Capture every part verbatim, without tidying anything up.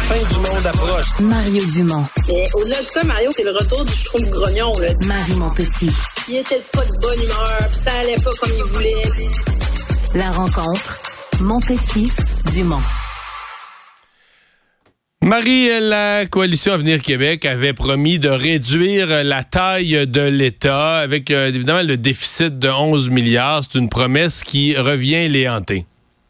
fin du monde approche. Mario Dumont. Mais au-delà de ça, Mario, c'est le retour du je trouve grognon, là. Marie Montpetit. Il était pas de bonne humeur, puis ça allait pas comme il voulait. La rencontre, Montpetit, Dumont. Marie, la Coalition Avenir Québec avait promis de réduire la taille de l'État avec, euh, évidemment, le déficit de onze milliards. C'est une promesse qui revient les hanter.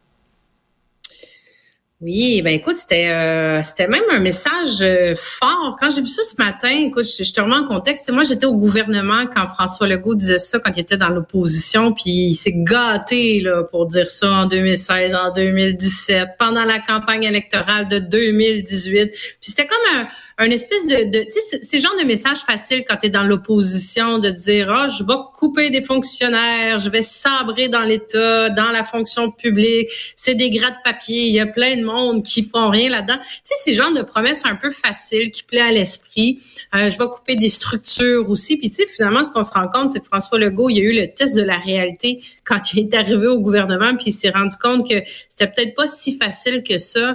Oui, ben écoute, c'était euh, c'était même un message euh, fort. Quand j'ai vu ça ce matin, écoute, je, je te remets en contexte. Moi, j'étais au gouvernement quand François Legault disait ça, quand il était dans l'opposition, puis il s'est gâté là pour dire ça en deux mille seize, en deux mille dix-sept, pendant la campagne électorale de deux mille dix-huit. Puis c'était comme un, un espèce de, de tu sais, c'est le genre de message facile quand t'es dans l'opposition de dire ah, oh, je vais couper des fonctionnaires, je vais sabrer dans l'État, dans la fonction publique, c'est des gratte-papier, il y a plein de monde qui font rien là-dedans. Tu sais, c'est le genre de promesses un peu faciles qui plaît à l'esprit. Euh, je vais couper des structures aussi. Puis tu sais, finalement, ce qu'on se rend compte, c'est que François Legault, il a eu le test de la réalité quand il est arrivé au gouvernement, puis il s'est rendu compte que c'était peut-être pas si facile que ça,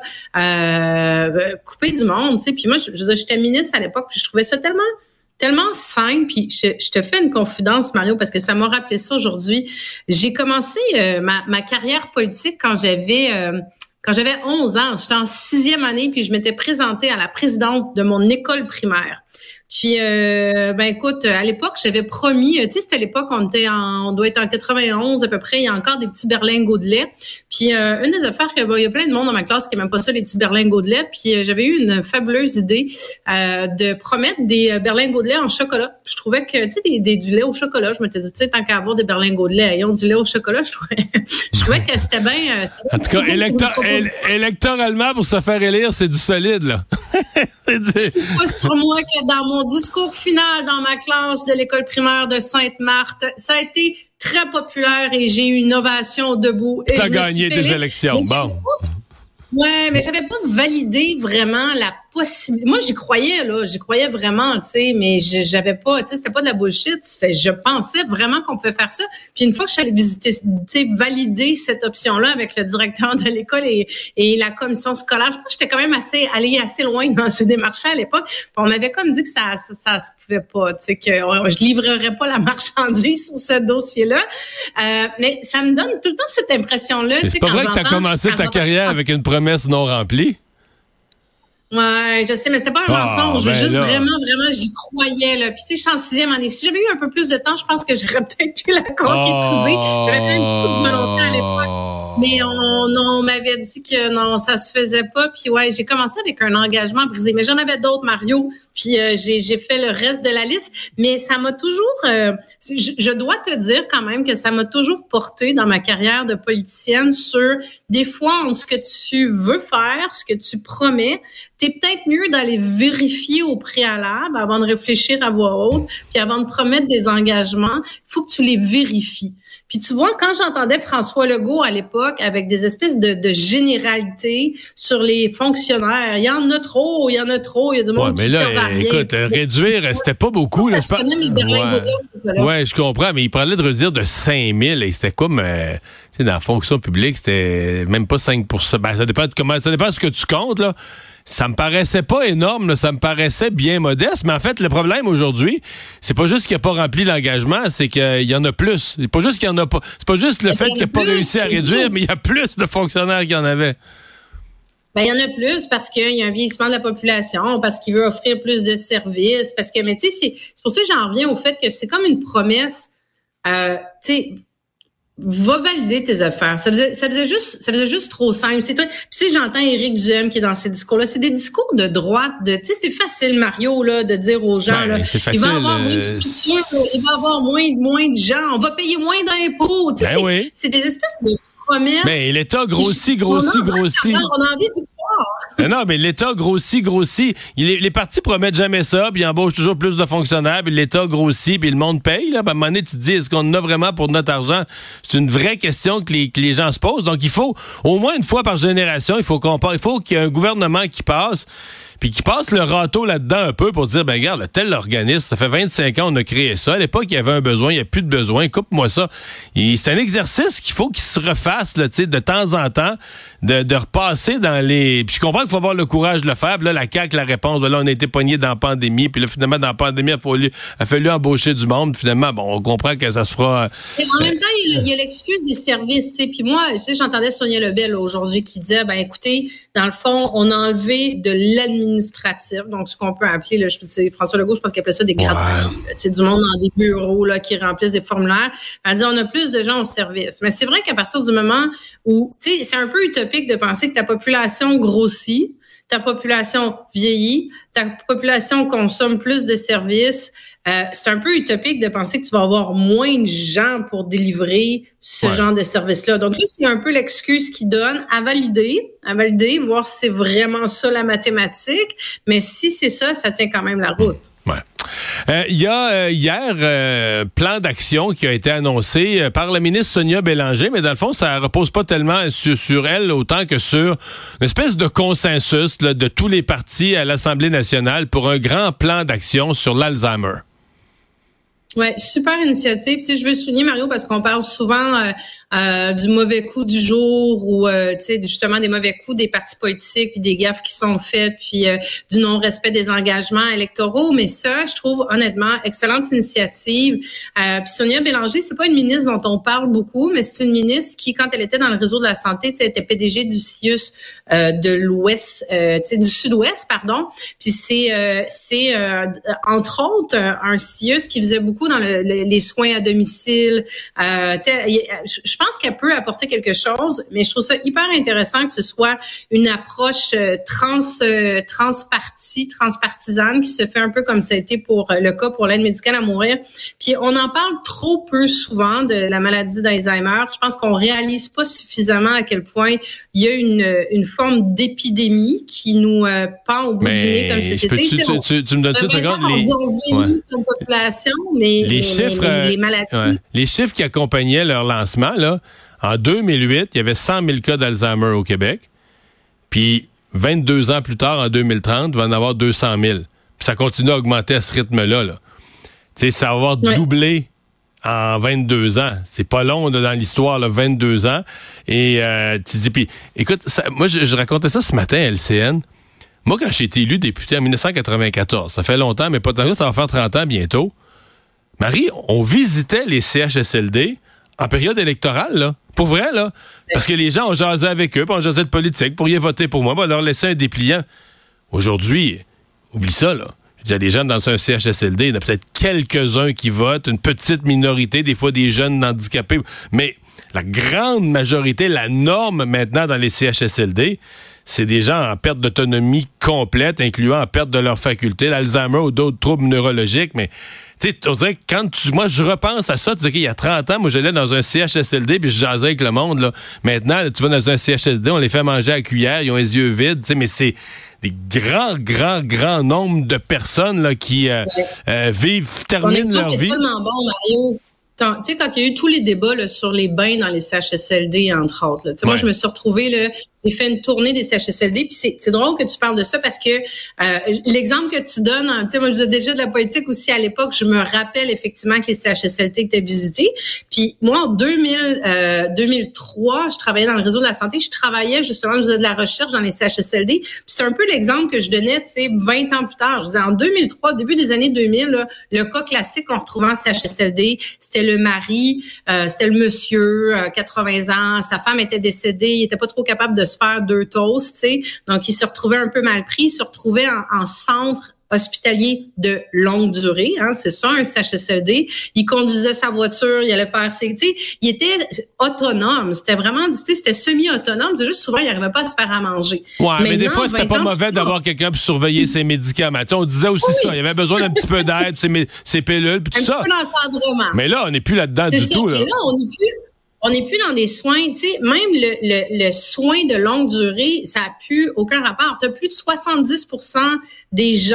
euh, couper du monde, tu sais. Puis moi, je, je, j'étais ministre à l'époque, puis je trouvais ça tellement tellement simple, puis je, je te fais une confidence, Mario, parce que ça m'a rappelé ça aujourd'hui. J'ai commencé euh, ma, ma carrière politique quand j'avais... Euh, Quand j'avais onze ans, j'étais en sixième année, puis je m'étais présentée à la présidente de mon école primaire. Puis, euh, ben écoute, à l'époque, j'avais promis, tu sais, c'était à l'époque, on était en, on doit être en quatre-vingt-onze à peu près, il y a encore des petits berlingots de lait. Puis, euh, une des affaires, que, bon, il y a plein de monde dans ma classe qui n'aime pas ça, les petits berlingots de lait. Puis, euh, j'avais eu une fabuleuse idée euh, de promettre des berlingots de lait en chocolat. Puis, je trouvais que, tu sais, des, des, du lait au chocolat, je m'étais dit, tu sais, tant qu'à avoir des berlingots de lait, ayons du lait au chocolat, je trouvais, je trouvais que c'était bien... Euh, en tout cas, élector- é- électoralement, pour se faire élire, c'est du solide, là. c'est du... Tu vois sur moi que dans mon discours final dans ma classe de l'école primaire de Sainte-Marthe, ça a été très populaire et j'ai eu une ovation debout. Tu as gagné des élections, bon. Ouais, mais j'avais pas validé vraiment la possibilité. Moi, j'y croyais, là. J'y croyais vraiment, tu sais, mais j'avais pas, tu sais, c'était pas de la bullshit. Je pensais vraiment qu'on pouvait faire ça. Puis une fois que je suis allée visiter, tu sais, valider cette option-là avec le directeur de l'école et, et la commission scolaire, je pense que j'étais quand même assez, allée assez loin dans ces démarches à l'époque. Puis on m'avait comme dit que ça, ça, ça se pouvait pas, tu sais, que je livrerais pas la marchandise sur ce dossier-là. Euh, mais ça me donne tout le temps cette impression-là. C'est pas vrai que t'as commencé ta carrière avec une promesse non remplie? Ouais, je sais, mais c'était pas un ah, mensonge. Ben juste là. vraiment, vraiment, j'y croyais, là. Puis tu sais, je suis en sixième année. Si j'avais eu un peu plus de temps, je pense que j'aurais peut-être pu la concrétiser. Oh. J'avais peut-être beaucoup de volonté à l'époque. Mais on, on m'avait dit que non, ça se faisait pas. Puis ouais, j'ai commencé avec un engagement brisé. Mais j'en avais d'autres, Mario. Puis euh, j'ai, j'ai fait le reste de la liste. Mais ça m'a toujours... Euh, je, je dois te dire quand même que ça m'a toujours porté dans ma carrière de politicienne sur des fois entre ce que tu veux faire, ce que tu promets. T'es peut-être mieux d'aller vérifier au préalable avant de réfléchir à voix haute, puis avant de promettre des engagements, il faut que tu les vérifies. Puis tu vois, quand j'entendais François Legault à l'époque avec des espèces de, de généralités sur les fonctionnaires, il y en a trop, il y en a trop, il y a du monde ouais, qui mais là, sert à rien. écoute, euh, réduire, c'était pas beaucoup. Ça Là, sonnait mes berlingots de lait. Ouais, je comprends, mais il parlait de réduire de cinq mille et c'était comme, euh, tu sais, dans la fonction publique, c'était même pas cinq pour cent. Ben, ça dépend de comment, ça dépend de ce que tu comptes, là. Ça me paraissait pas énorme, là, ça me paraissait bien modeste, mais en fait, le problème aujourd'hui, c'est pas juste qu'il n'a pas rempli l'engagement, c'est qu'il y en a plus. C'est pas juste qu'il y en a pas. C'est pas juste le mais fait qu'il n'a pas réussi à réduire, plus. Mais il y a plus de fonctionnaires qu'il y en avait. Ben, il y en a plus parce qu'il y a un vieillissement de la population, parce qu'il veut offrir plus de services, parce que, mais tu sais, c'est, c'est pour ça que j'en reviens au fait que c'est comme une promesse, euh, tu sais, va valider tes affaires. Ça faisait, ça faisait juste, ça faisait juste trop simple. C'est très, puis tu sais, j'entends Éric Duhem qui est dans ces discours-là. C'est des discours de droite, de, tu sais, c'est facile, Mario, là, de dire aux gens, ben, là, c'est facile, il va y avoir moins de structure, euh... il va y avoir moins, moins de gens, on va payer moins d'impôts. Tu sais, ben c'est, oui. c'est des espèces de promesses. Mais l'État grossit, grossit, on a, grossit. On a envie d'y croire. Mais non, mais l'État grossit, grossit. Les, les partis promettent jamais ça, puis ils embauchent toujours plus de fonctionnaires, puis l'État grossit, puis le monde paye. Là. À un moment donné, tu te dis, est-ce qu'on en a vraiment pour notre argent? C'est une vraie question que les, que les gens se posent. Donc, il faut, au moins une fois par génération, il faut qu'on il faut qu'il y ait un gouvernement qui passe, puis qui passent le râteau là-dedans un peu pour dire, ben regarde, tel organisme, ça fait vingt-cinq ans on a créé ça. À l'époque, il y avait un besoin, il n'y a plus de besoin, coupe-moi ça. Et c'est un exercice qu'il faut qu'il se refasse là, de temps en temps, de, de repasser dans les... Puis je comprends qu'il faut avoir le courage de le faire. Puis là, la C A Q, la réponse, ben là, on a été pogné dans la pandémie, puis là, finalement, dans la pandémie, il a fallu, il a fallu embaucher du monde. Finalement, bon, on comprend que ça se fera... Et en même temps, il y a l'excuse des services, tu sais. Puis moi, tu sais, j'entendais Sonia Lebel aujourd'hui qui disait, ben écoutez, dans le fond, on a enlevé de l'administratif, donc ce qu'on peut appeler, là, je sais, François Legault, je pense qu'il appelait ça des grades papiers, tu sais, du monde dans des bureaux là qui remplissent des formulaires. Elle dit, on a plus de gens au service. Mais c'est vrai qu'à partir du moment où, tu sais, c'est un peu utopique de penser que ta population grossit, ta population vieillit, ta population consomme plus de services. Euh, c'est un peu utopique de penser que tu vas avoir moins de gens pour délivrer ce ouais. genre de service-là. Donc là, c'est un peu l'excuse qu'ils donnent à valider, à valider, voir si c'est vraiment ça la mathématique. Mais si c'est ça, ça tient quand même la route. Ouais. Euh, il y a euh, hier euh, plan d'action qui a été annoncé euh, par la ministre Sonia Bélanger, mais dans le fond, ça repose pas tellement sur, sur elle autant que sur une espèce de consensus là, de tous les partis à l'Assemblée nationale pour un grand plan d'action sur l'Alzheimer. Ouais, super initiative. Tu sais, je veux souligner, Mario, parce qu'on parle souvent euh, euh, du mauvais coup du jour ou euh, tu sais, justement des mauvais coups des partis politiques puis des gaffes qui sont faites puis euh, du non-respect des engagements électoraux. Mais ça, je trouve honnêtement excellente initiative. Euh, puis Sonia Bélanger, c'est pas une ministre dont on parle beaucoup, mais c'est une ministre qui, quand elle était dans le réseau de la santé, tu sais, était P D G du C I U S euh, de l'Ouest, euh, tu sais, du Sud-Ouest, pardon. Puis c'est euh, c'est euh, entre autres un C I U S qui faisait beaucoup dans le, le, les soins à domicile. Euh, je pense qu'elle peut apporter quelque chose, mais je trouve ça hyper intéressant que ce soit une approche trans euh, transpartie, transpartisane qui se fait un peu comme ça a été pour le cas pour l'aide médicale à mourir. Puis on en parle trop peu souvent de la maladie d'Alzheimer. Je pense qu'on réalise pas suffisamment à quel point il y a une, une forme d'épidémie qui nous euh, pend au bout mais du nez comme société. Tu, tu, on, tu, tu me donnes tout les... On dit on vieillit ouais. comme population, mais les les, chiffres, les, les maladies. Ouais. Les chiffres qui accompagnaient leur lancement, là, en deux mille huit, il y avait cent mille cas d'Alzheimer au Québec. Puis vingt-deux ans plus tard, en deux mille trente, il va en avoir deux cent mille. Puis ça continue à augmenter à ce rythme-là. Là. Tu sais, ça va avoir ouais. doublé en vingt-deux ans. C'est pas long là, dans l'histoire, là, vingt-deux ans. Et euh, tu dis, puis écoute, ça, moi, je, je racontais ça ce matin à L C N. Moi, quand j'ai été élu député en dix-neuf cent quatre-vingt-quatorze, ça fait longtemps, mais pas tant que ça, ça va faire trente ans bientôt. Marie, on visitait les C H S L D en période électorale, là. Pour vrai, là. Parce que les gens, on jasait avec eux, puis on jasait de politique, pourriez voter pour moi, on leur laisser un dépliant. Aujourd'hui, oublie ça, là. Il y a des gens dans un C H S L D, il y en a peut-être quelques-uns qui votent, une petite minorité, des fois des jeunes handicapés, mais la grande majorité, la norme maintenant dans les C H S L D, c'est des gens en perte d'autonomie complète, incluant en perte de leurs facultés, l'Alzheimer ou d'autres troubles neurologiques, mais tu sais, on dirait que quand tu, moi, je repense à ça, tu sais, okay, il y a trente ans, moi, j'allais dans un C H S L D puis je jasais avec le monde, là. Maintenant, tu vas dans un C H S L D, on les fait manger à la cuillère, ils ont les yeux vides, tu sais, mais c'est des grands, grands, grands nombres de personnes, là, qui euh, ouais. euh, vivent, terminent leur vie. C'est tellement bon, Mario. Tu sais, quand il y a eu tous les débats là, sur les bains dans les C H S L D, entre autres, là, ouais. moi, je me suis retrouvée, là, j'ai fait une tournée des C H S L D, puis c'est, c'est drôle que tu parles de ça parce que euh, l'exemple que tu donnes, tu sais, moi, je faisais déjà de la politique aussi à l'époque, je me rappelle effectivement que les C H S L D étaient visités. Puis moi, en deux mille, euh, deux mille trois, je travaillais dans le réseau de la santé, je travaillais justement, je faisais de la recherche dans les C H S L D, puis c'est un peu l'exemple que je donnais, tu sais, vingt ans plus tard. Je disais, en deux mille trois, début des années deux mille, là, le cas classique qu'on retrouvait en C H S L D, c'était le mari, euh, c'était le monsieur, euh, quatre-vingts ans, sa femme était décédée, il était pas trop capable de se faire deux toasts, tu sais. Donc, il se retrouvait un peu mal pris, il se retrouvait en, en centre hospitalier de longue durée, hein, c'est ça, un C H S L D. Il conduisait sa voiture, il allait faire ses, tu sais, il était autonome. C'était vraiment, tu sais, c'était semi-autonome. C'est juste souvent, il n'arrivait pas à se faire à manger. Ouais, Maintenant, mais des fois, c'était pas mauvais plus d'avoir quelqu'un pour surveiller ses médicaments. Tu sais, on disait aussi oui. ça. Il avait besoin d'un petit peu d'aide, ses, ses pilules, puis tout ça. Un petit peu d'encadrement. Mais là, on n'est plus là-dedans c'est du ça. tout. Là. Et là, on n'est plus... On n'est plus dans des soins, tu sais, même le, le, le soin de longue durée, ça n'a plus aucun rapport. Tu as plus de soixante-dix pour cent des gens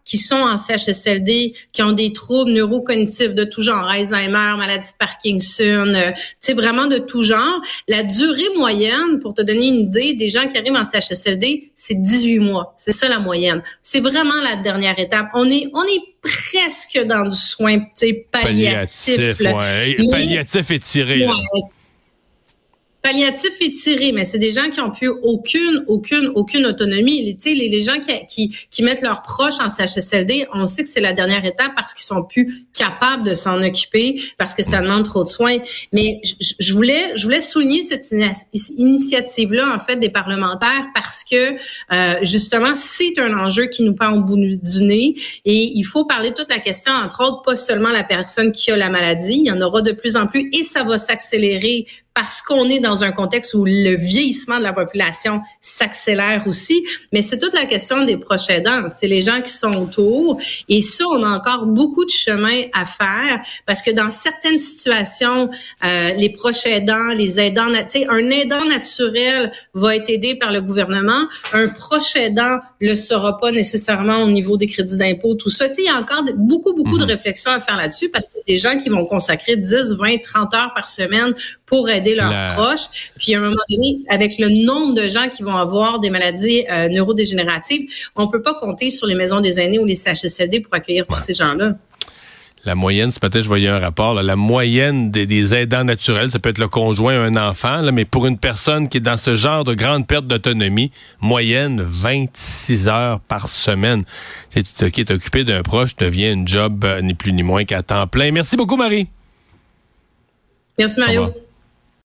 qui sont en C H S L D, qui ont des troubles neurocognitifs de tout genre, Alzheimer, maladie de Parkinson, euh, tu sais, vraiment de tout genre. La durée moyenne, pour te donner une idée, des gens qui arrivent en C H S L D, c'est dix-huit mois. C'est ça la moyenne. C'est vraiment la dernière étape. On est, on est presque dans du soin, tu sais, palliatif. Palliatif, ouais. Mais, palliatif étiré. Ouais. Palliatif étiré, mais c'est des gens qui ont plus aucune, aucune, aucune autonomie. Tu sais, les, les gens qui, qui, qui mettent leurs proches en C H S L D, on sait que c'est la dernière étape parce qu'ils sont plus capables de s'en occuper, parce que ça demande trop de soins. Mais je, je voulais, je voulais souligner cette initiative-là, en fait, des parlementaires, parce que euh, justement, c'est un enjeu qui nous pend au bout du nez, et il faut parler de toute la question, entre autres, pas seulement la personne qui a la maladie, il y en aura de plus en plus, et ça va s'accélérer parce qu'on est dans un contexte où le vieillissement de la population s'accélère aussi, mais c'est toute la question des proches aidants, c'est les gens qui sont autour, et ça, on a encore beaucoup de chemin à faire, parce que dans certaines situations, euh, les proches aidants, les aidants, tu sais, un aidant naturel va être aidé par le gouvernement, un proche aidant le sera pas nécessairement au niveau des crédits d'impôt, tout ça. Tu sais, il y a encore beaucoup, beaucoup mmh. de réflexions à faire là-dessus, parce que des gens qui vont consacrer dix, vingt, trente heures par semaine pour aider leurs La... proches. Puis, à un moment donné, avec le nombre de gens qui vont avoir des maladies euh, neurodégénératives, on peut pas compter sur les maisons des aînés ou les C H S L D pour accueillir ouais. tous ces gens-là. La moyenne, ce matin, je voyais un rapport, là, la moyenne des, des aidants naturels, ça peut être le conjoint, un enfant, là, mais pour une personne qui est dans ce genre de grande perte d'autonomie, moyenne vingt-six heures par semaine. Tu sais, qui est occupé d'un proche devient une job euh, ni plus ni moins qu'à temps plein. Merci beaucoup, Marie. Merci, Mario.